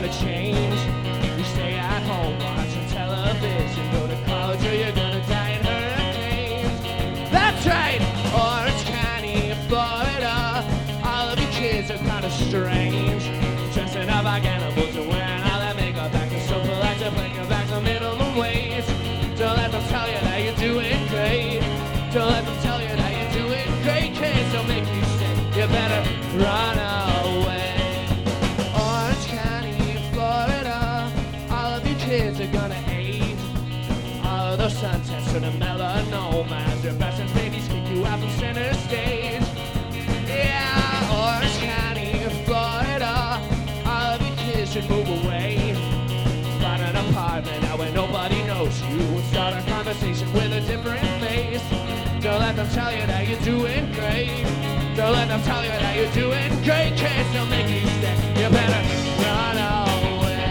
never change. You stay at home watching television, go to college or you're gonna die in hurricanes. That's right, Orange County, Florida. All of you kids are kind of strange, dressing up like animals and wearing all that makeup, acting so polite to bring you back to minimum wage. Don't let them tell you that you're doing great. Don't let them tell you that you're doing great. Kids don't make you stay. You better run away. Orange County, Florida. All of you kids are gonna age. All of those sun tests and the melanoma as your best and babies kick you out from center stage. Yeah, Orange County, Florida. All of you kids should move away. Find an apartment now where nobody knows you. Start a conversation with a different face. Don't let them tell you that you're doing great. Don't let them tell you that you're doing great. Kids don't make you stay. You better run away.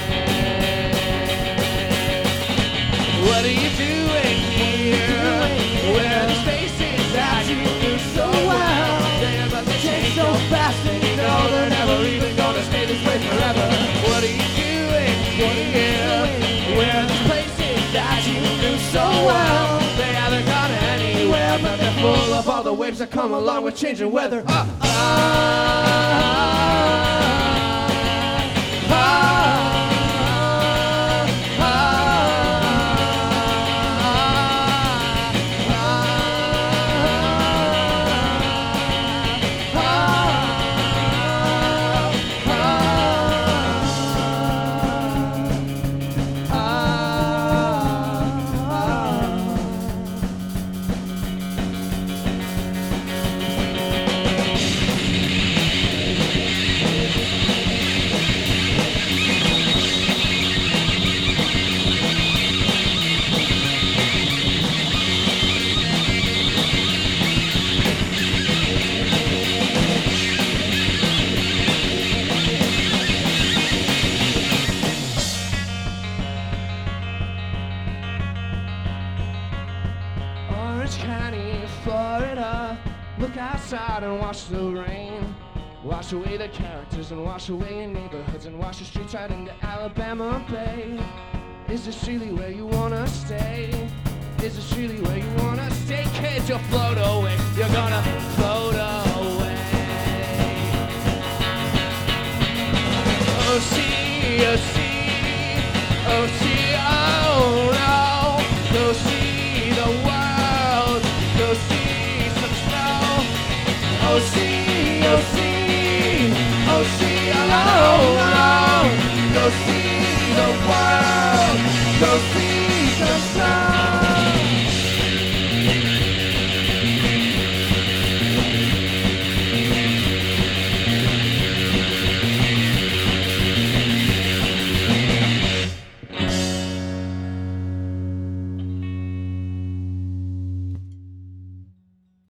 What are you doing here? Where the spaces that you do so well? They're about to change so fast and you know they're never even gonna stay this way forever. What are you doing here? Where the places that you do so well? They haven't gone anywhere, but they're full of all the waves that come along with changing weather. Orange County, Florida. Look outside and watch the rain. Wash away the characters and wash away your neighborhoods and wash the streets right into Alabama Bay. Is this really where you wanna stay? Is this really where you wanna stay? Kids, you'll float away. You're gonna float away. Oh, see, oh, see, oh, see, oh, no. Go see the world. Go see some snow. Oh, see, oh, see, oh, see, oh, no. Go see the world. Go see